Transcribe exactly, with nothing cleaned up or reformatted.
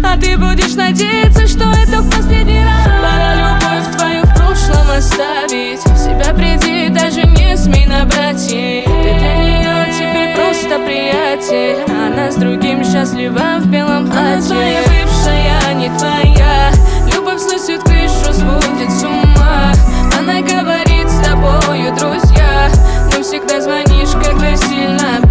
А ты будешь надеяться, что это в последний раз. Пора любовь твою в прошлом оставить. В себя приди, даже не смей набрать ей. Ты для нее теперь просто приятель. Она с другим счастлива в белом платье. Она твоя бывшая, не твоя. Любовь сносит крышу, сводит с ума. Она говорит с тобою, друзья, но всегда звонишь, когда сильно